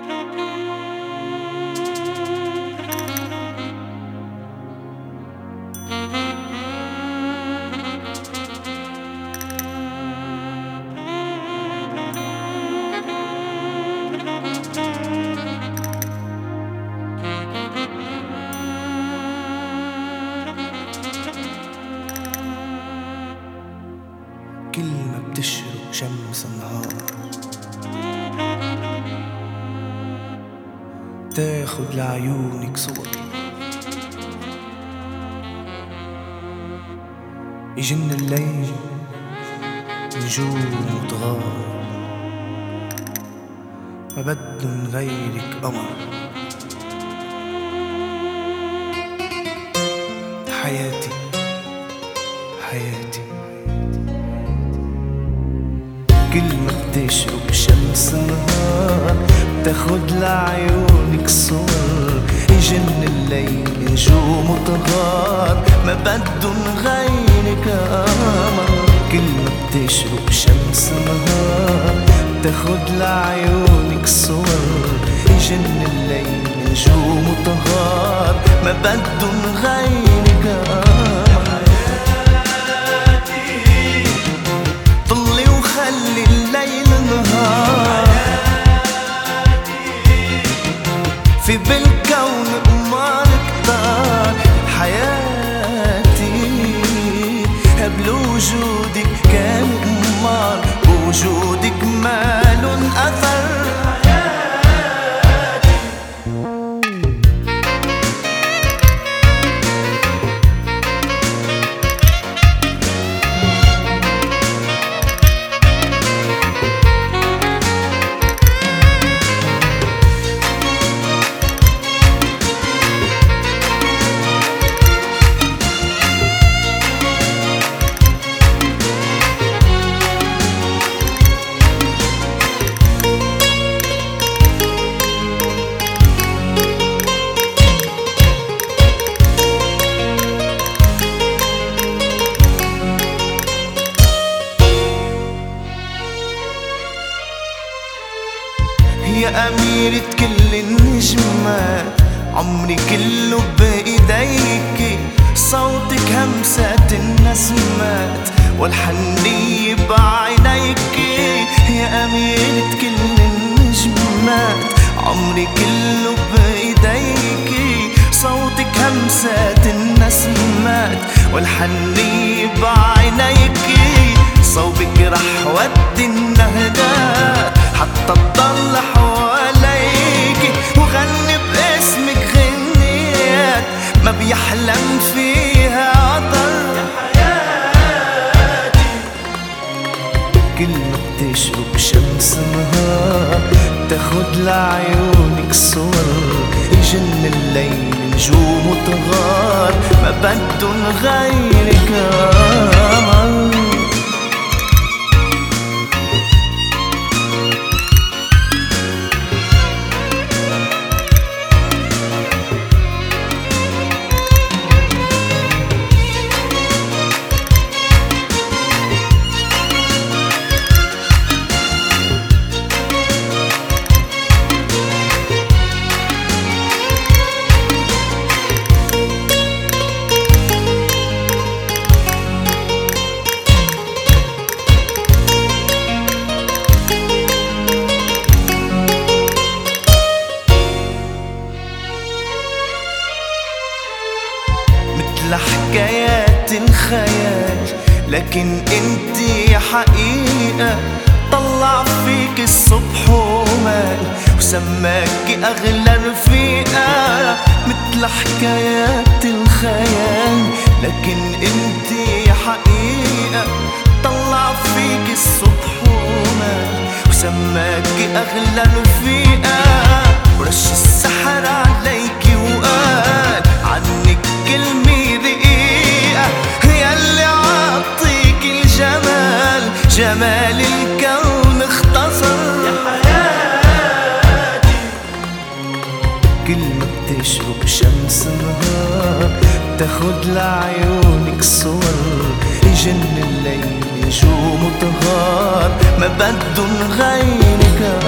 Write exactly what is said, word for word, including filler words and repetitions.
كلمة بتشرق شمس النهار تاخد لعيونك صور يجن الليل نجوم وتغار ما بدن غيرك قمر حياتي حياتي كلمة بتشرق شمس النهار بتاخد لعيونك صور يجن الليل نجوم وطهار ما بدن غيرك قمر كلمة بتشرق شمس النهار بتاخد لعيونك صور يجن الليل نجوم وطهار ما بدن غيرك قمر طلي وخلي الليل نهار في بالكون قمر كتار حياتي قبل وجودك كان قمار بوجودك مالن أثر يا أميرة كل النجمات عمري كله بإيديك صوتك همسات النسمات والحنية بعينيك يا أميرة كل النجمات عمري كله بإيديك صوتك همسات النسمات والحنية بعينيك صوبك رح ودي النهدات حتى تضل حواليك وغني باسمك غنيات ما بيحلم فيها عطر يا حياتي كلمة بتشرق شمس نهار تاخد لعيونك صور يجن الليل نجوم وتغار ما بدن غيرك قمر حكايات الخيال لكن انتي حقيقة طلع فيك الصبح ومال وسماكي أغلى رفيقة مثل حكايات الخيال لكن انتي حقيقة طلع فيك الصبح ومال وسماكي أغلى رفيقة ورش السحر عليكي وقال عنك كلمة ياللي عطيك الجمال جمال الكون اختصر يا حياتي كلمة بتشرق شمس نهار تاخد لعيونك صور يجن الليل نجوم وطهار ما بدن غيرك